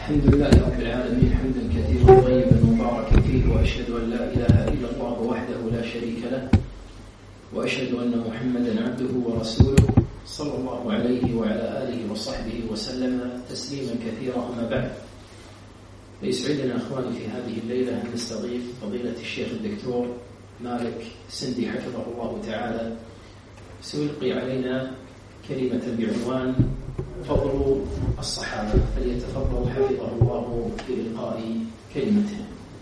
الحمد لله رب العالمين حمدا كثيرا طيبا مباركا فيه، وأشهد أن لا إله إلا الله وحده لا شريك له، وأشهد أن محمدا عبده ورسوله صلى الله عليه وعلى آله وصحبه وسلم تسليما كثيرا. أما بعد، فيسعدنا أخواني في هذه الليلة أن نستضيف فضيلة الشيخ الدكتور مالك سندي حفظه الله تعالى، سيلقي علينا كلمة بعنوان فضل الصحابة، فليتفضل حفظه الله بإلقاء كلمته.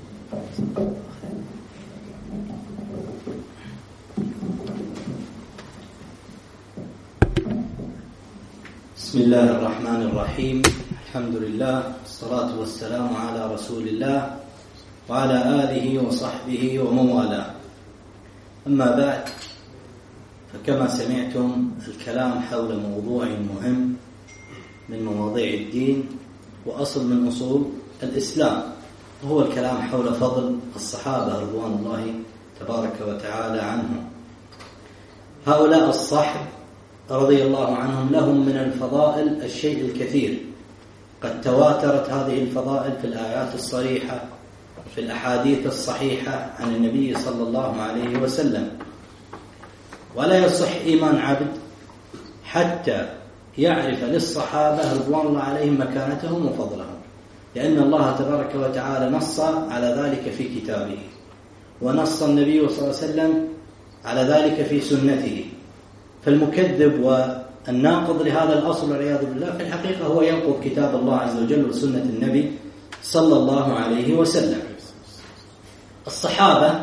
بسم الله الرحمن الرحيم. الحمد لله والصلاة والسلام على رسول الله وعلى آله وصحبه ومن والاه. أما بعد، فكما سمعتم الكلام حول موضوع مهم من مواضيع الدين وأصل من أصول الإسلام، وهو الكلام حول فضل الصحابة رضوان الله تبارك وتعالى عنهم. هؤلاء الصحب رضي الله عنهم لهم من الفضائل الشيء الكثير، قد تواترت هذه الفضائل في الآيات الصريحة في الأحاديث الصحيحة عن النبي صلى الله عليه وسلم. ولا يصح إيمان عبد حتى يعرف للصحابة رضوان الله عليهم مكانتهم وفضلهم، لأن الله تبارك وتعالى نص على ذلك في كتابه، ونص النبي صلى الله عليه وسلم على ذلك في سنته. فالمكذب والناقض لهذا الأصل والعياذ بالله في الحقيقة هو ينقض كتاب الله عز وجل وسنة النبي صلى الله عليه وسلم. الصحابة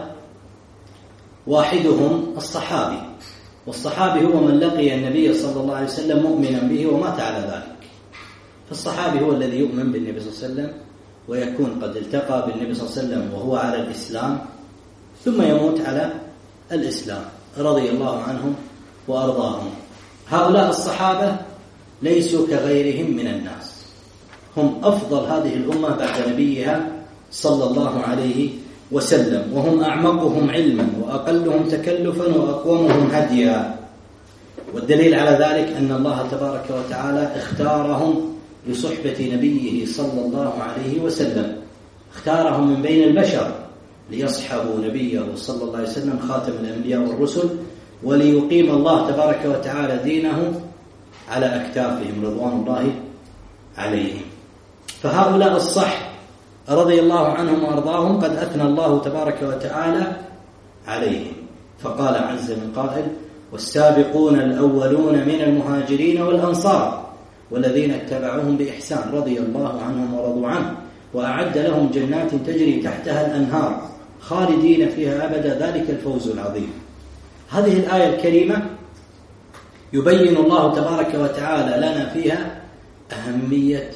واحدهم الصحابي، والصحابي هو من لقي النبي صلى الله عليه وسلم مؤمنا به ومات على ذلك. فالصحابي هو الذي يؤمن بالنبي صلى الله عليه وسلم ويكون قد التقى بالنبي صلى الله عليه وسلم وهو على الإسلام، ثم يموت على الإسلام رضي الله عنهم وأرضاهم. هؤلاء الصحابة ليسوا كغيرهم من الناس، هم أفضل هذه الأمة بعد نبيها صلى الله عليه وسلم، وهم أعمقهم علما وأقلهم تكلفا وأقومهم هديا. والدليل على ذلك أن الله تبارك وتعالى اختارهم لصحبة نبيه صلى الله عليه وسلم، اختارهم من بين البشر ليصحبوا نبيه صلى الله عليه وسلم خاتم الأنبياء والرسل، وليقيم الله تبارك وتعالى دينه على أكتافهم رضوان الله عليهم. فهؤلاء الصحب رضي الله عنهم وأرضاهم قد أثنى الله تبارك وتعالى عليهم، فقال عز من قائل: والسابقون الأولون من المهاجرين والأنصار والذين اتبعوهم بإحسان رضي الله عنهم ورضوا عنه وأعد لهم جنات تجري تحتها الأنهار خالدين فيها أبدا ذلك الفوز العظيم. هذه الآية الكريمة يبين الله تبارك وتعالى لنا فيها أهمية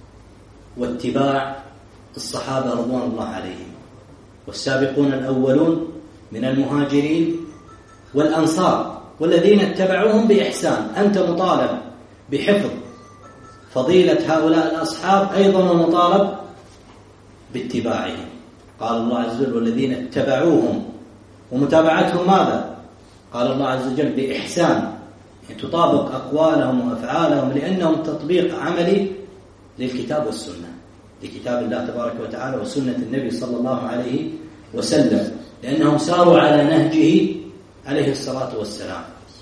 واتباع الصحابة رضوان الله عليهم. والسابقون الأولون من المهاجرين والأنصار والذين اتبعوهم بإحسان. أنت مطالب بحفظ فضيلة هؤلاء الأصحاب، أيضا مطالب باتباعهم. قال الله عز وجل: والذين اتبعوهم، ومتابعتهم ماذا؟ قال الله عز وجل بإحسان، يعني تطابق أقوالهم وأفعالهم، لأنهم تطبيق عملي للكتاب والسنة، لكتاب الله تبارك وتعالى وسنة النبي صلى الله عليه وسلم، لأنهم ساروا على نهجه عليه الصلاة والسلام.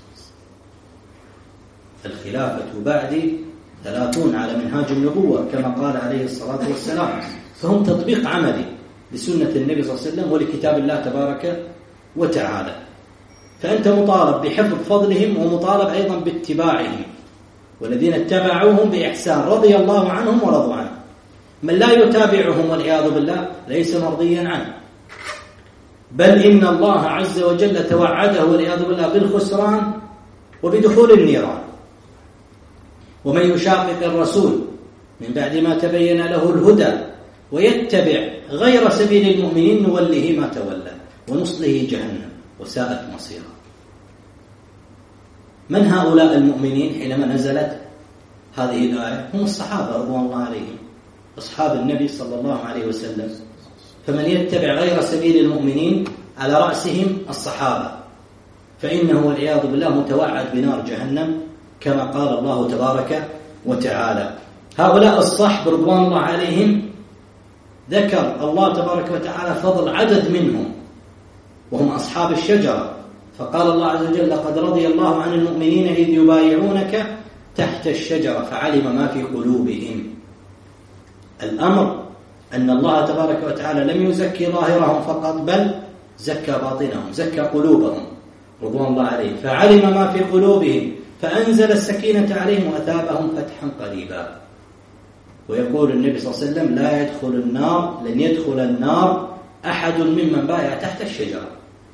الخلافة بعدي 30 على منهاج النبوة كما قال عليه الصلاة والسلام، فهم تطبيق عملي لسنة النبي صلى الله عليه وسلم ولكتاب الله تبارك وتعالى. فأنت مطالب بحفظ فضلهم ومطالب أيضا باتباعهم. والذين اتبعوهم بإحسان رضي الله عنهم ورضوا عنه. من لا يتابعهم والعياذ بالله ليس مرضيا عنه، بل إن الله عز وجل توعده والعياذ بالله بالخسران وبدخول النيران. ومن يشاقق الرسول من بعد ما تبين له الهدى ويتبع غير سبيل المؤمنين نوله ما تولى ونصله جهنم وساءت مصيرا. من هؤلاء المؤمنين حينما نزلت هذه الآية؟ هم الصحابة رضوان الله عليهم، أصحاب النبي صلى الله عليه وسلم. فمن يتبع غير سبيل المؤمنين على رأسهم الصحابة، فإنه والعياذ بالله متوعد بنار جهنم كما قال الله تبارك وتعالى. هؤلاء الصحب رضوان الله عليهم ذكر الله تبارك وتعالى فضل عدد منهم وهم أصحاب الشجرة، فقال الله عز وجل: لقد رضي الله عن المؤمنين إذ يبايعونك تحت الشجرة فعلم ما في قلوبهم. الأمر أن الله تبارك وتعالى لم يزكي ظاهرهم فقط، بل زكى باطنهم، زكى قلوبهم رضوان الله عليهم، فعلم ما في قلوبهم فأنزل السكينة عليهم وأثابهم فتحا قريبا. ويقول النبي صلى الله عليه وسلم: لا يدخل النار، لن يدخل النار أحد ممن بايع تحت الشجرة.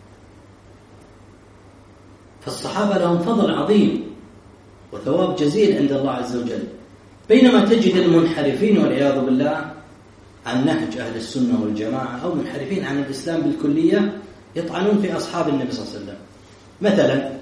فالصحابة لهم فضل عظيم وثواب جزيل عند الله عز وجل، بينما تجد المنحرفين والعياذ بالله عن نهج أهل السنة والجماعة أو منحرفين عن الإسلام بالكلية يطعنون في أصحاب النبي صلى الله عليه وسلم. مثلا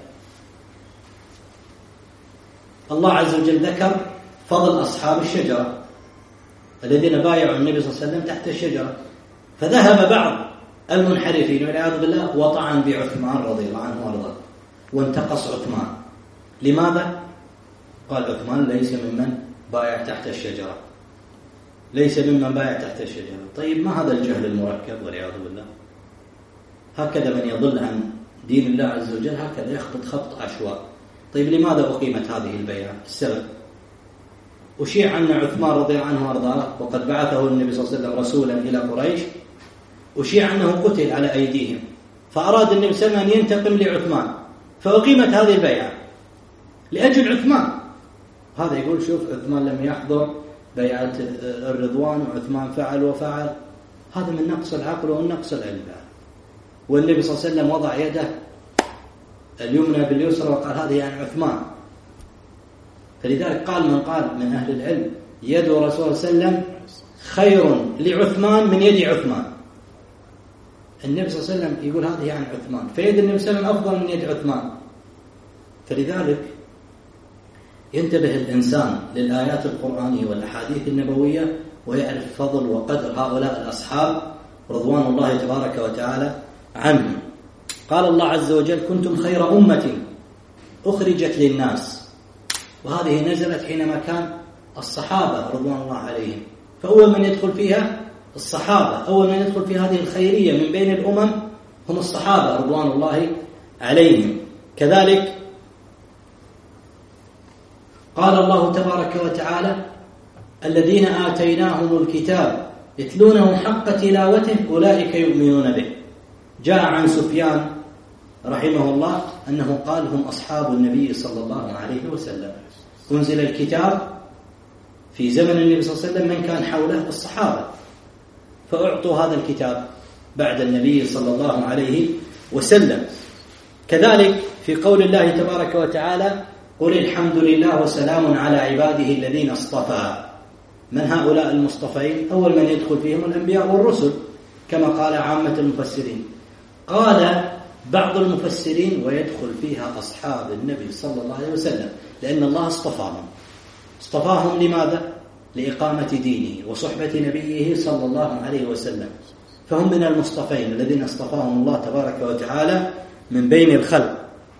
الله عز وجل ذكر فضل أصحاب الشجرة الذين بايعوا النبي صلى الله عليه وسلم تحت الشجرة، فذهب بعض المنحرفين والعياذ بالله وطعن بعثمان رضي الله عنه وارضاه وانتقص عثمان. لماذا؟ قال: عثمان ليس ممن بايع تحت الشجرة، ليس ممن بايع تحت الشجرة. طيب ما هذا الجهل المركب والعياذ بالله؟ هكذا من يضل عن دين الله عز وجل هكذا يخبط خبط عشواء. طيب لماذا أقيمت هذه البيعة؟ السبب: أشيع أن عثمان رضي الله عنه وارضاه وقد بعثه النبي صلى الله عليه وسلم رسولا إلى قريش، أشيع أنه قتل على أيديهم، فأراد النبي صلى الله عليه وسلم أن ينتقم لعثمان، فأقيمت هذه البيعة لأجل عثمان. هذا يقول: شوف عثمان لم يحضر بيعة الرضوان وعثمان فعل وفعل. هذا من نقص العقل والنقص العلم. والنبي صلى الله عليه وسلم وضع يده اليمنى باليسرى وقال: هذه عن عثمان. فلذلك قال من قال من أهل العلم: يد رسول الله صلى الله عليه وسلم خير لعثمان من يد عثمان. النبي صلى الله عليه وسلم يقول هذه عن عثمان، فيد النبي صلى الله عليه وسلم أفضل من يد عثمان. فلذلك ينتبه الإنسان للآيات القرآنية والأحاديث النبوية ويعرف فضل وقدر هؤلاء الأصحاب رضوان الله تبارك وتعالى عنهم. قال الله عز وجل: كنتم خير أمة أخرجت للناس. وهذه نزلت حينما كان الصحابة رضوان الله عليهم، فأول من يدخل فيها الصحابة، أول من يدخل في هذه الخيرية من بين الأمم هم الصحابة رضوان الله عليهم. كذلك قال الله تبارك وتعالى: الذين آتيناهم الكتاب يتلونه حق تلاوته أولئك يؤمنون به. جاء عن سفيان رحمه الله أنه قال: هم أصحاب النبي صلى الله عليه وسلم. أنزل الكتاب في زمن النبي صلى الله عليه وسلم من كان حوله الصحابة، فأعطوا هذا الكتاب بعد النبي صلى الله عليه وسلم. كذلك في قول الله تبارك وتعالى: قل الحمد لله وسلام على عباده الذين اصطفى. من هؤلاء المصطفين؟ أول من يدخل فيهم الأنبياء والرسل كما قال عامة المفسرين. قال بعض المفسرين: ويدخل فيها أصحاب النبي صلى الله عليه وسلم، لأن الله اصطفاهم لماذا؟ لإقامة دينه وصحبة نبيه صلى الله عليه وسلم، فهم من المصطفين الذين اصطفاهم الله تبارك وتعالى من بين الخلق.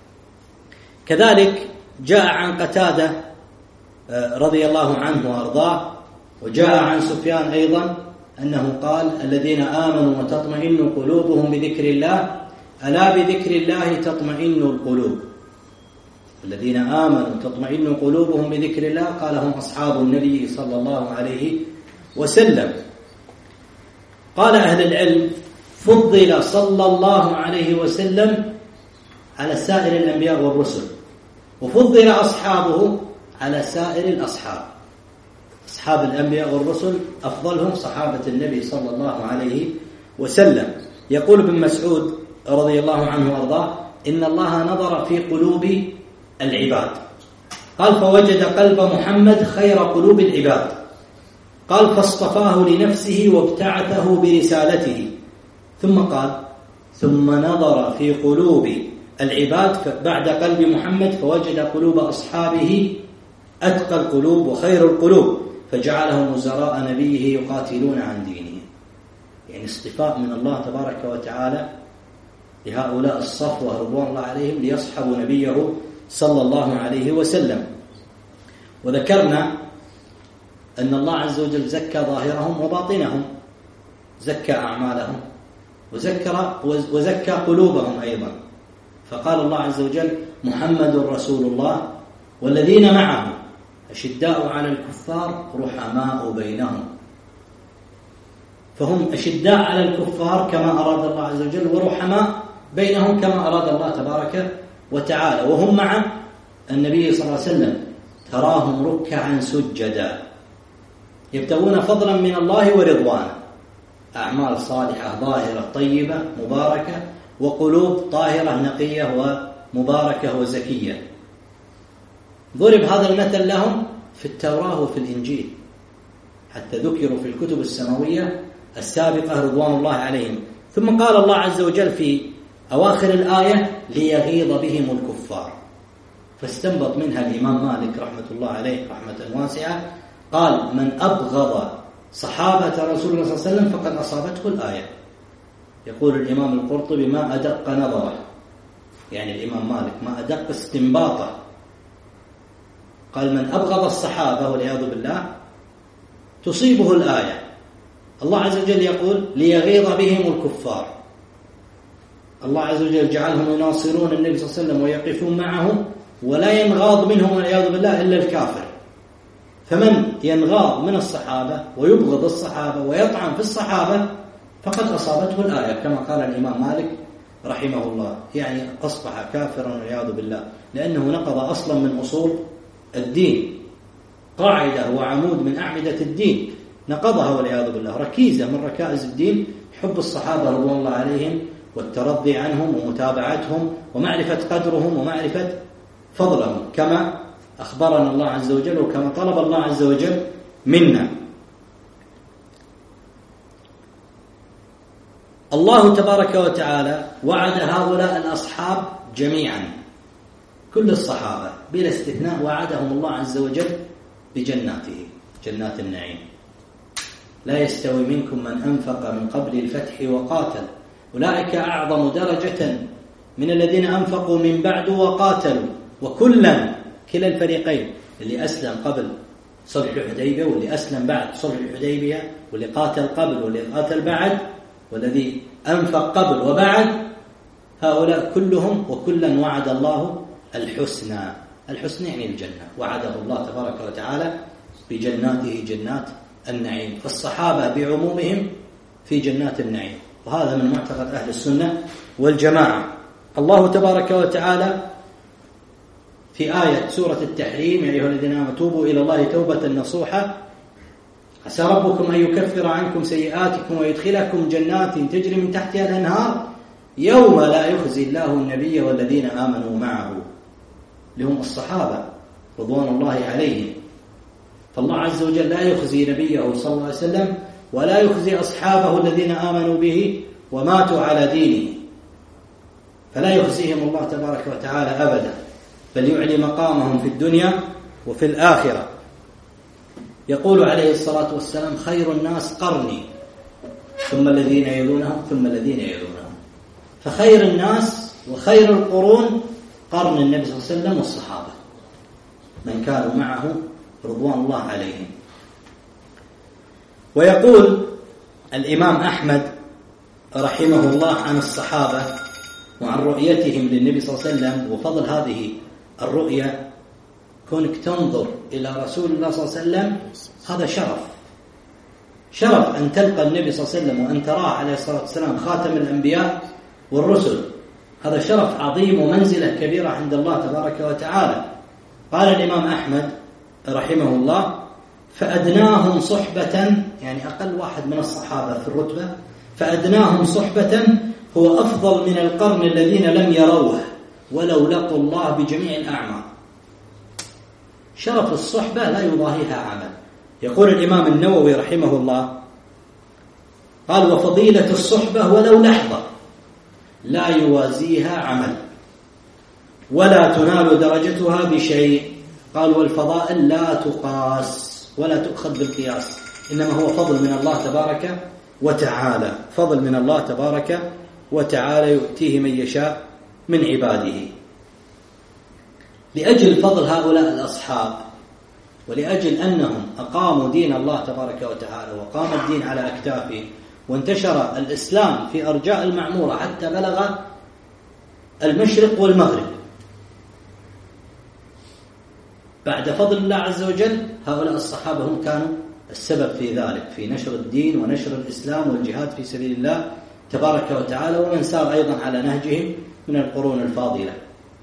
كذلك جاء عن قتادة رضي الله عنه وأرضاه، وجاء عن سفيان أيضا أنه قال: الذين آمنوا وتطمئن قلوبهم بذكر الله، ألا بذكر الله تطمئن القلوب. الذين آمنوا تطمئن قلوبهم بذكر الله، قال: هم أصحاب النبي صلى الله عليه وسلم. قال أهل العلم: فضل صلى الله عليه وسلم على سائر الأنبياء والرسل، وفضل أصحابه على سائر الأصحاب. أصحاب الأنبياء والرسل أفضلهم صحابة النبي صلى الله عليه وسلم. يقول ابن مسعود رضي الله عنه وارضاه: إن الله نظر في قلوب العباد، قال: فوجد قلب محمد خير قلوب العباد، قال: فاصطفاه لنفسه وابتعثه برسالته. ثم قال: ثم نظر في قلوب العباد بعد قلب محمد فوجد قلوب أصحابه أتقى القلوب وخير القلوب، فجعلهم وزراء نبيه يقاتلون عن دينه. يعني اصطفاء من الله تبارك وتعالى لهؤلاء الصفوة رضوان الله عليهم ليصحبوا نبيه صلى الله عليه وسلم. وذكرنا أن الله عز وجل زكى ظاهرهم وباطنهم، زكى أعمالهم وزكى قلوبهم أيضا. فقال الله عز وجل: محمد رسول الله والذين معه أشداء على الكفار رحماء بينهم. فهم أشداء على الكفار كما أراد الله عز وجل، ورحماء بينهم كما أراد الله تبارك وتعالى. وهم مع النبي صلى الله عليه وسلم تراهم ركعا سجدا يبتغون فضلا من الله ورضوانه، أعمال صالحة ظاهرة طيبة مباركة، وقلوب طاهرة نقية ومباركة وزكية. ضرب هذا المثل لهم في التوراة وفي الإنجيل، حتى ذكروا في الكتب السماوية السابقة رضوان الله عليهم. ثم قال الله عز وجل في أواخر الآية: ليغيظ بهم الكفار. فاستنبط منها الإمام مالك رحمة الله عليه رحمة واسعة، قال: من أبغض صحابة رسول الله صلى الله عليه وسلم فقد أصابته الآية. يقول الإمام القرطبي: ما أدق نظره، يعني الإمام مالك ما أدق استنباطه. قال: من أبغض الصحابة والعياذ بالله تصيبه الآية. الله عز وجل يقول: ليغيظ بهم الكفار. الله عز وجل جعلهم يناصرون النبي صلى الله عليه وسلم ويقفون معه، ولا ينغاض منهم والعياذ بالله إلا الكافر. فمن ينغاض من الصحابة ويبغض الصحابة ويطعن في الصحابة فقد أصابته الآية، كما قال الإمام مالك رحمه الله، يعني أصبح كافرا والعياذ بالله، لأنه نقض أصلا من أصول الدين، قاعدة وعمود من أعمدة الدين نقضها والعياذ بالله، ركيزة من ركائز الدين، حب الصحابة رضوان الله عليهم والترضي عنهم ومتابعتهم ومعرفة قدرهم ومعرفة فضلهم، كما أخبرنا الله عز وجل وكما طلب الله عز وجل منا. الله تبارك وتعالى وعد هؤلاء الأصحاب جميعا، كل الصحابة بلا استثناء وعدهم الله عز وجل بجناته، جنات النعيم. لا يستوي منكم من أنفق من قبل الفتح وقاتل أولئك أعظم درجة من الذين أنفقوا من بعد وقاتلوا، وكلا، كلا الفريقين، اللي أسلم قبل صلح الحديبية واللي أسلم بعد صلح الحديبية، واللي قاتل قبل واللي قاتل بعد، والذي أنفق قبل وبعد، هؤلاء كلهم وكلا وعد الله الحسنى. الحسنى يعني الجنة، وعده الله تبارك وتعالى بجناته جنات النعيم. فالصحابة بعمومهم في جنات النعيم، وهذا من معتقد أهل السنة والجماعة. الله تبارك وتعالى في آية سورة التحريم: يا أيها الذين آمنوا توبوا إلى الله توبة نصوحا عسى ربكم أن يكفر عنكم سيئاتكم ويدخلكم جنات تجري من تحتها الأنهار يوم لا يخزي الله النبي والذين آمنوا معه، لهم الصحابة رضوان الله عليهم. فالله عز وجل لا يخزي نبيه صلى الله عليه وسلم ولا يخزي أصحابه الذين آمنوا به وماتوا على دينه، فلا يخزيهم الله تبارك وتعالى أبدا، بل يعلي مقامهم في الدنيا وفي الآخرة. يقول عليه الصلاة والسلام: خير الناس قرني ثم الذين يلونهم ثم الذين يلونهم. فخير الناس وخير القرون قرن النبي صلى الله عليه وسلم والصحابة من كانوا معه رضوان الله عليهم. ويقول الإمام أحمد رحمه الله عن الصحابة وعن رؤيتهم للنبي صلى الله عليه وسلم وفضل هذه الرؤية: كونك تنظر إلى رسول الله صلى الله عليه وسلم هذا شرف أن تلقى النبي صلى الله عليه وسلم وأن تراه عليه الصلاة والسلام خاتم الأنبياء والرسل، هذا شرف عظيم ومنزلة كبيرة عند الله تبارك وتعالى. قال الإمام أحمد رحمه الله: فأدناهم صحبة، يعني أقل واحد من الصحابة في الرتبة، فأدناهم صحبة هو أفضل من القرن الذين لم يروه ولو لقوا الله بجميع الأعمال. شرف الصحبة لا يضاهيها عمل. يقول الإمام النووي رحمه الله قال: وفضيلة الصحبة ولو لحظة لا يوازيها عمل ولا تنال درجتها بشيء. قال: والفضائل لا تقاس ولا تؤخذ بالقياس، إنما هو فضل من الله تبارك وتعالى، فضل من الله تبارك وتعالى يؤتيه من يشاء من عباده. لأجل فضل هؤلاء الأصحاب ولأجل أنهم أقاموا دين الله تبارك وتعالى وقام الدين على أكتافهم وانتشر الإسلام في أرجاء المعمورة حتى بلغ المشرق والمغرب بعد فضل الله عز وجل، هؤلاء الصحابة هم كانوا السبب في ذلك، في نشر الدين ونشر الإسلام والجهاد في سبيل الله تبارك وتعالى، ومن سار أيضا على نهجهم من القرون الفاضلة.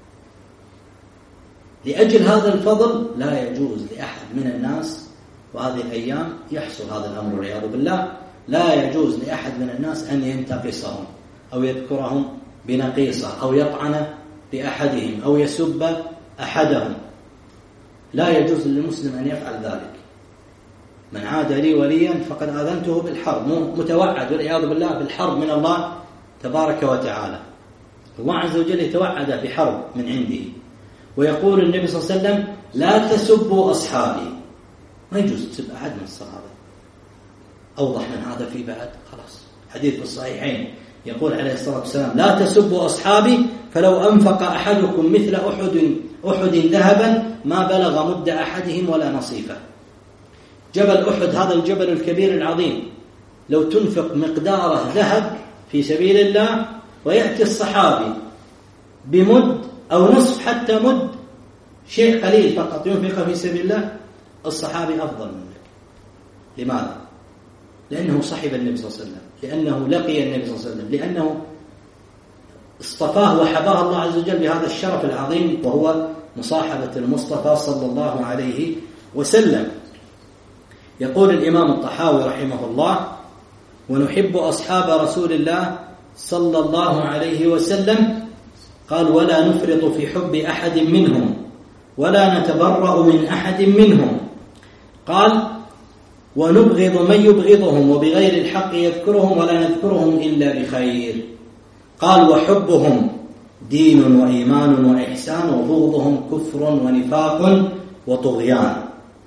لأجل هذا الفضل لا يجوز لأحد من الناس، وهذه الأيام يحصل هذا الأمر والعياذ بالله، لا يجوز لأحد من الناس أن ينتقصهم أو يذكرهم بنقيصة أو يطعن بأحدهم أو يسب أحدهم. لا يجوز للمسلم أن يفعل ذلك. من عاد لي وليا فقد آذنته بالحرب، متوعد والعياذ بالله بالحرب من الله تبارك وتعالى. الله عز وجل يتوعد بحرب من عنده، ويقول النبي صلى الله عليه وسلم لا تسبوا أصحابي. ما يجوز تسب أحد من الصحابة. أوضح من هذا في بعد خلاص حديث في الصحيحين يقول عليه الصلاة والسلام لا تسبوا أصحابي فلو أنفق أحدكم مثل أحد ذهبا ما بلغ مد أحدهم ولا نصيفه. جبل أحد هذا الجبل الكبير العظيم لو تنفق مقداره ذهب في سبيل الله ويأتي الصحابي بمد أو نصف حتى مد، شيء قليل فقط ينفق في سبيل الله، الصحابي أفضل منك. لماذا؟ لأنه صحب النبي صلى الله عليه وسلم، لأنه لقي النبي صلى الله عليه وسلم، لأنه اصطفاه وحباه الله عز وجل بهذا الشرف العظيم وهو مصاحبة المصطفى صلى الله عليه وسلم. يقول الإمام الطحاوي رحمه الله ونحب أصحاب رسول الله صلى الله عليه وسلم، قال ولا نفرط في حب أحد منهم ولا نتبرأ من أحد منهم. قال ونبغض من يبغضهم وبغير الحق يذكرهم ولا نذكرهم إلا بخير. قال وحبهم دين وإيمان وإحسان وبغضهم كفر ونفاق وطغيان.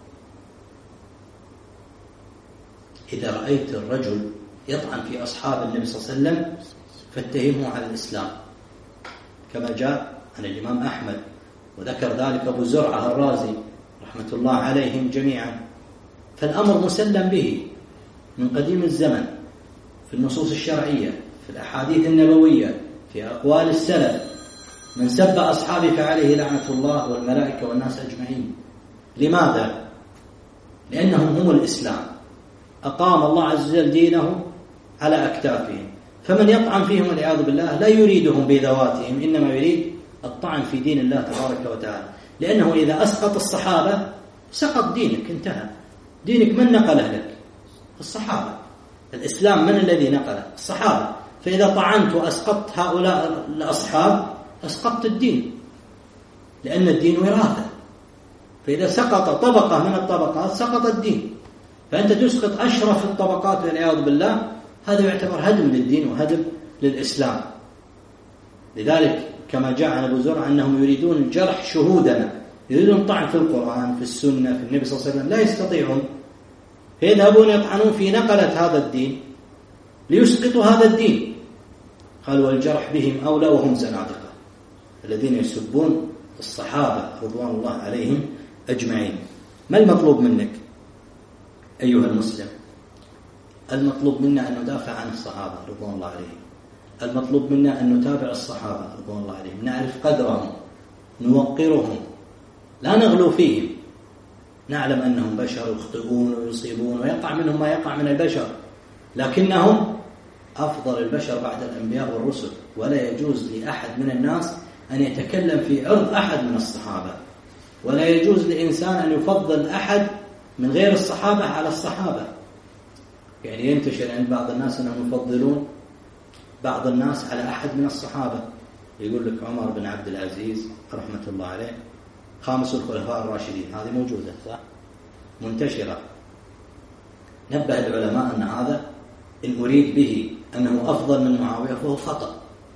إذا رأيت الرجل يطعن في أصحاب النبي صلى الله عليه وسلم فاتهمه على الإسلام، كما جاء عن الإمام أحمد وذكر ذلك أبو زرعة الرازي رحمة الله عليهم جميعا. فالأمر مسلم به من قديم الزمن في النصوص الشرعية، في الأحاديث النبوية، في أقوال السلف. من سب أصحابي فعليه لعنة الله والملائكة والناس أجمعين. لماذا؟ لأنهم هم الإسلام، أقام الله عز وجل دينه على أكتافهم، فمن يطعن فيهم والعياذ بالله لا يريدهم بذواتهم، إنما يريد الطعن في دين الله تبارك وتعالى. لأنه إذا أسقط الصحابة سقط دينك، انتهى دينك. من نقله لك؟ الصحابة. الإسلام من الذي نقله؟ الصحابة. فإذا طعنت وأسقطت هؤلاء الأصحاب أسقطت الدين، لأن الدين وراثة. فإذا سقط طبقة من الطبقات سقط الدين، فأنت تسقط أشرف الطبقات والعياذ بالله، هذا يعتبر هدم للدين وهدم للإسلام. لذلك كما جاء عن أبو زرع أنهم يريدون الجرح شهودنا، يريدون طعن في القرآن في السنة في النبي صلى الله عليه وسلم، لا يستطيعون، فيذهبون يطعنون في نقلة هذا الدين ليسقطوا هذا الدين. قال والجرح بهم أولى وهم زنادقة، الذين يسبون الصحابة رضوان الله عليهم أجمعين. ما المطلوب منك أيها المسلم؟ المطلوب منا أن ندافع عن الصحابة رضوان الله عليهم، المطلوب منا أن نتابع الصحابة رضوان الله عليهم، نعرف قدرهم، نوقرهم، لا نغلو فيهم. نعلم أنهم بشر يخطئون ويصيبون ويقع منهم ما يقع من البشر، لكنهم أفضل البشر بعد الأنبياء والرسل، ولا يجوز لأحد من الناس أن يتكلم في عرض أحد من الصحابة، ولا يجوز لإنسان أن يفضل أحد من غير الصحابة على الصحابة. يعني ينتشر عند بعض الناس أنهم يفضلون بعض الناس على أحد من الصحابة، يقول لك عمر بن عبد العزيز رحمة الله عليه خامس الخلفاء الراشدين، هذه موجودة صح؟ منتشرة. نبه العلماء أن هذا إن أريد به أنه أفضل من معاوية فهو خطأ.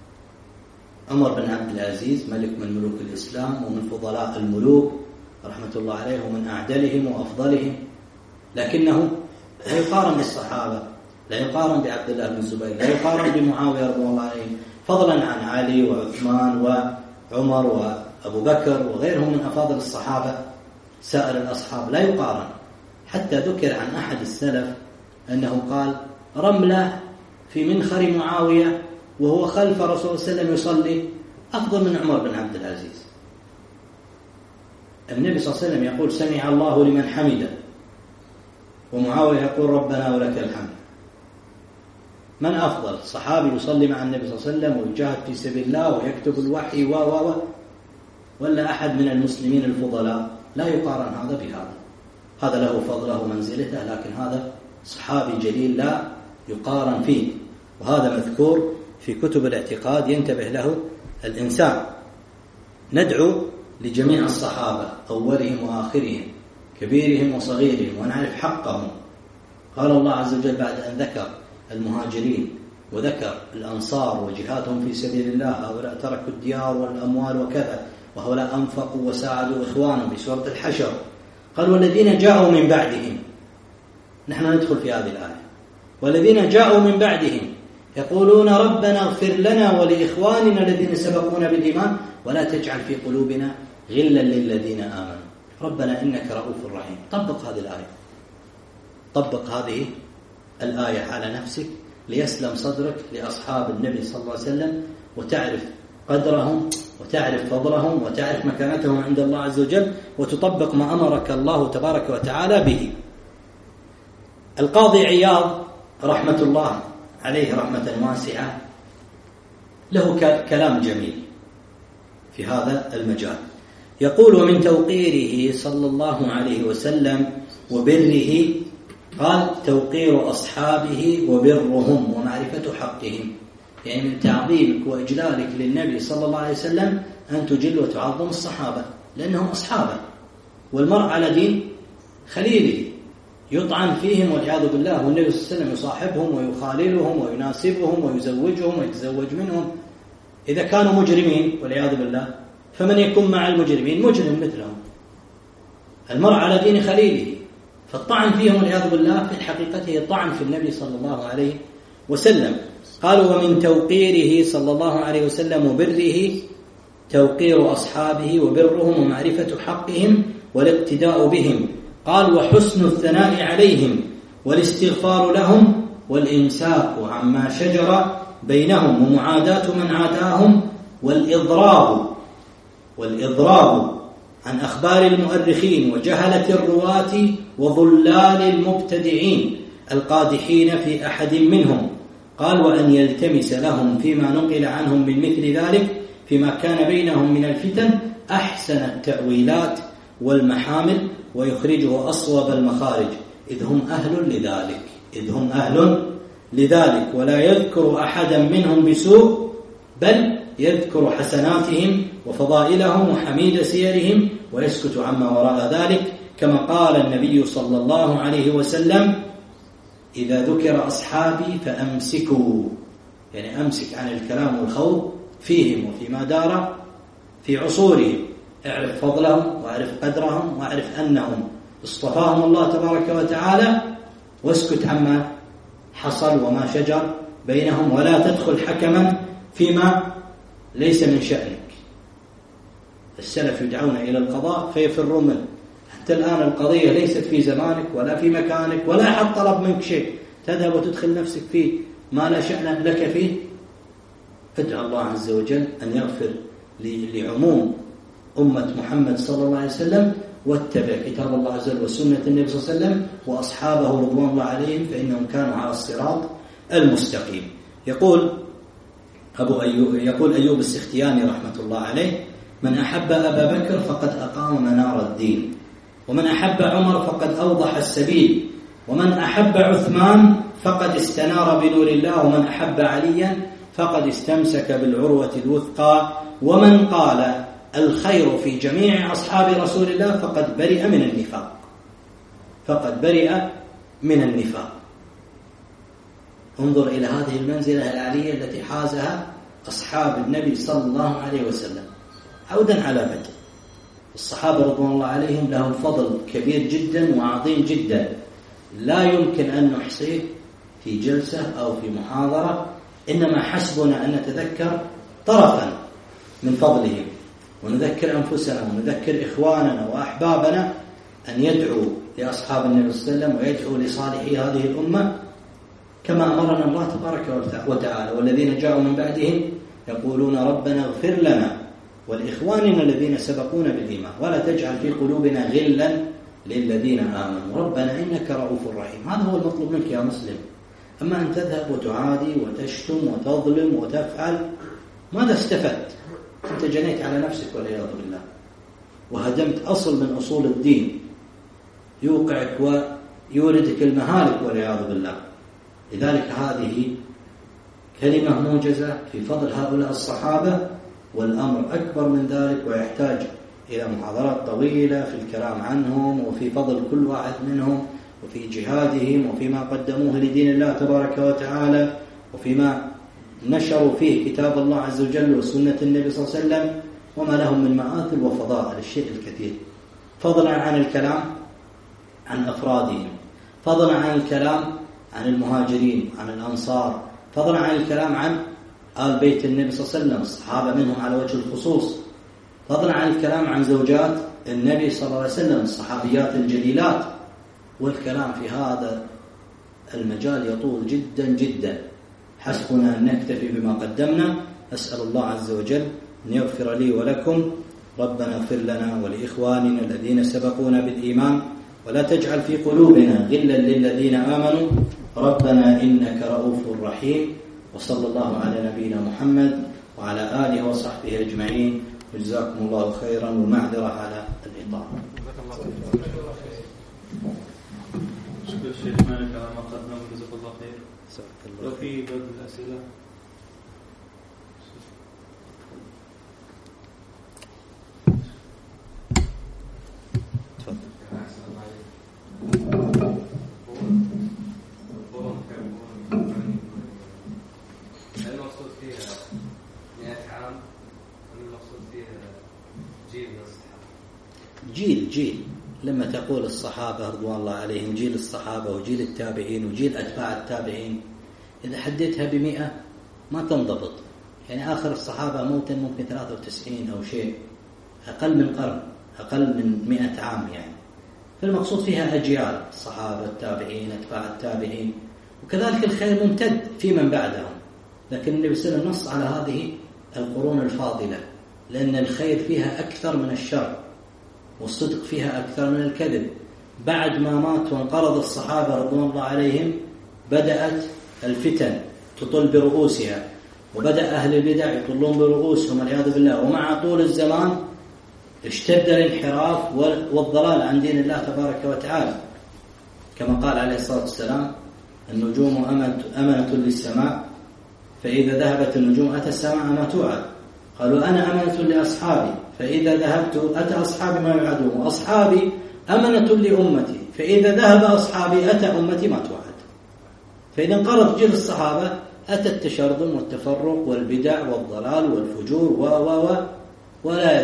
عمر بن عبد العزيز ملك من ملوك الإسلام ومن فضلاء الملوك رحمة الله عليه ومن أعدلهم وأفضلهم، لكنه لا يقارن بالصحابة، لا يقارن بعبد الله بن الزبير، لا يقارن بمعاوية رضي الله عليه، فضلا عن علي وعثمان وعمر وأبو بكر وغيرهم من أفاضل الصحابة سائر الأصحاب لا يقارن. حتى ذكر عن أحد السلف أنه قال رملة في منخر معاوية وهو خلف رسول الله صلى الله عليه وسلم يصلي أفضل من عمر بن عبد العزيز. النبي صلى الله عليه وسلم يقول سمع الله لمن حمده، ومعاوية يقول ربنا ولك الحمد. من أفضل؟ صحابي يصلي مع النبي صلى الله عليه وسلم ويجاهد في سبيل الله ويكتب الوحي ولا أحد من المسلمين الفضلاء؟ لا يقارن هذا بهذا. هذا له فضله ومنزلته، لكن هذا صحابي جليل لا يقارن فيه، وهذا مذكور في كتب الاعتقاد ينتبه له الإنسان. ندعو لجميع الصحابة أولهم وآخرهم كبيرهم وصغيرهم ونعرف حقهم. قال الله عز وجل بعد أن ذكر المهاجرين وذكر الأنصار وجهادهم في سبيل الله، هؤلاء تركوا الديار والأموال وكذا، وهؤلاء أنفقوا وساعدوا إخوانهم في سورة الحشر. قال والذين جاءوا من بعدهم، نحن ندخل في هذه الآية، والذين جاءوا من بعدهم يقولون ربنا اغفر لنا ولإخواننا الذين سبقونا بالإيمان ولا تجعل في قلوبنا غلا للذين آمنوا ربنا إنك رؤوف رحيم. طبق هذه الآية، طبق هذه الآية على نفسك ليسلم صدرك لأصحاب النبي صلى الله عليه وسلم، وتعرف قدرهم وتعرف فضلهم وتعرف مكانتهم عند الله عز وجل، وتطبق ما أمرك الله تبارك وتعالى به. القاضي عياض رحمة الله عليه رحمة واسعة له كلام جميل في هذا المجال. يقول ومن توقيره صلى الله عليه وسلم وبره، قال توقير أصحابه وبرهم ومعرفة حقهم، يعني من تعظيمك وإجلالك للنبي صلى الله عليه وسلم أن تجل وتعظم الصحابة لأنهم أصحابه، والمرء على دين خليله يطعن فيهم والعياذ بالله، والنبي صلى الله عليه وسلم يصاحبهم ويخاللهم ويناسبهم ويزوجهم ويتزوج منهم. إذا كانوا مجرمين والعياذ بالله فمن يكون مع المجرمين مجرم مثلهم. المرء على دين خليله، فالطعن فيهم والعياذ بالله في حقيقته طعن في النبي صلى الله عليه وسلم. قالوا ومن توقيره صلى الله عليه وسلم وبره توقير أصحابه وبرهم ومعرفة حقهم والاقتداء بهم. قال وحسن الثناء عليهم والاستغفار لهم والإمساك عما شجر بينهم ومعاداة من عاداهم والإضراب عن أخبار المؤرخين وجهلة الرواة وضلال المبتدعين القادحين في أحد منهم. قال وأن يلتمس لهم فيما نقل عنهم من مثل ذلك فيما كان بينهم من الفتن أحسن التأويلات والمحامل ويخرجه أصوب المخارج إذ هم أهل لذلك ولا يذكر أحدا منهم بسوء بل يذكر حسناتهم وفضائلهم وحميد سيرهم ويسكت عما وراء ذلك، كما قال النبي صلى الله عليه وسلم إذا ذكر أصحابي فأمسكوا، يعني أمسك عن الكلام والخوض فيهم وفيما دار في عصورهم، اعرف فضلهم واعرف قدرهم واعرف أنهم اصطفاهم الله تبارك وتعالى، واسكت عما حصل وما شجر بينهم، ولا تدخل حكما فيما ليس من شأنك. السلف يدعون إلى القضاء فيفرون منه، حتى الآن القضية ليست في زمانك ولا في مكانك ولا حد طلب منك شيء، تذهب وتدخل نفسك فيه ما لا شأن لك فيه. ادعو الله عز وجل أن يغفر لعموم أمة محمد صلى الله عليه وسلم، واتبع كتاب الله عز وجل وسنة النبي صلى الله عليه وسلم وأصحابه رضوان الله عليهم فإنهم كانوا على الصراط المستقيم. يقول أيوب السختياني رحمة الله عليه من أحب أبا بكر فقد أقام منار الدين، ومن أحب عمر فقد أوضح السبيل، ومن أحب عثمان فقد استنار بنور الله، ومن أحب عليا فقد استمسك بالعروة الوثقى، ومن قال الخير في جميع أصحاب رسول الله فقد برئ من النفاق. انظر إلى هذه المنزلة العالية التي حازها أصحاب النبي صلى الله عليه وسلم. عودا على بدء الصحابة رضوان الله عليهم لهم فضل كبير جدا وعظيم جدا لا يمكن أن نحصيه في جلسة أو في محاضرة، إنما حسبنا أن نتذكر طرفا من فضلهم ونذكر أنفسنا ونذكر إخواننا وأحبابنا أن يدعو لأصحاب النبي صلى الله عليه وسلم ويدعو لصالحي هذه الأمة كما أمرنا الله تبارك وتعالى. والذين جاءوا من بعدهم يقولون ربنا اغفر لنا ولإخواننا الذين سبقونا بالإيمان ولا تجعل في قلوبنا غلا للذين آمنوا ربنا إنك رؤوف رحيم. هذا هو المطلوب منك يا مسلم. أما أن تذهب وتعادي وتشتم وتظلم وتفعل، ماذا استفدت؟ أنت جنيت على نفسك والعياذ بالله، وهدمت أصل من أصول الدين يوقعك ويوردك المهالك والعياذ بالله. لذلك هذه كلمة موجزة في فضل هؤلاء الصحابة، والأمر أكبر من ذلك ويحتاج إلى محاضرات طويلة في الكلام عنهم وفي فضل كل واحد منهم وفي جهادهم وفيما قدموه لدين الله تبارك وتعالى وفيما نشروا فيه كتاب الله عز وجل وسنة النبي صلى الله عليه وسلم وما لهم من مآثل وفضائل الشيء الكثير، فضلا عن الكلام عن أفرادهم، فضلا عن الكلام عن المهاجرين عن الأنصار، فضلا عن الكلام عن آل بيت النبي صلى الله عليه وسلم الصحابة منهم على وجه الخصوص، فضلا عن الكلام عن زوجات النبي صلى الله عليه وسلم الصحابيات الجليلات. والكلام في هذا المجال يطول جدا جدا، حسبنا أن نكتفي بما قدمنا. أسأل الله عز وجل أن يغفر لي ولكم. ربنا اغفر لنا ولإخواننا الذين سبقونا بالإيمان ولا تجعل في قلوبنا غلا للذين آمنوا ربنا إنك رؤوف رحيم. وصلى الله على نبينا محمد وعلى آله وصحبه أجمعين. وجزاكم الله خيرا ومعذرة على الإطالة. شكرا شيخ مالك على ما قدمه وجزاك الله خير. لو في بعض الأسئلة المقصود فيها 100 عام والمقصود فيها جيل من الصحابة. جيل لما تقول الصحابة رضوان الله عليهم جيل الصحابة وجيل التابعين وجيل أتباع التابعين، إذا حددتها ب100 ما تنضبط. يعني آخر الصحابة موتا ممكن 93 أو شيء، أقل من قرن، أقل من 100 عام يعني. فالمقصود فيها أجيال الصحابة التابعين أتباع التابعين، وكذلك الخير ممتد في من بعدهم. لكن النبي صلى الله عليه وسلم نص على هذه القرون الفاضلة لأن الخير فيها أكثر من الشر والصدق فيها أكثر من الكذب. بعد ما مات وانقرض الصحابة رضوان الله عليهم بدأت الفتن تطل برؤوسها، وبدأ أهل البدع يطلون برؤوسهم والعياذ بالله. ومع طول الزمان اشتد الانحراف والضلال عن دين الله تبارك وتعالى، كما قال عليه الصلاة والسلام النجوم أمنة للسماء فإذا ذهبت النجوم أتى السماء ما توعد. قالوا أنا أمنة لأصحابي فإذا ذهبت أتى أصحابي ما يوعدون، وأصحابي أمنة لأمتي فإذا ذهب أصحابي أتى أمتي ما توعد. فإذا انقرض جيل الصحابة أتى التشرذم والتفرق والبدع والضلال والفجور ولا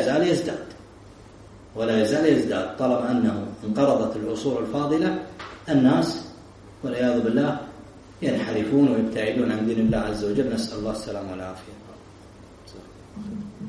يزال يزداد طالما أنه انقرضت العصور الفاضلة. الناس والعياذ بالله ينحرفون ويبتعدون عن دين الله عز وجل. نسأل الله السلامة والعافية.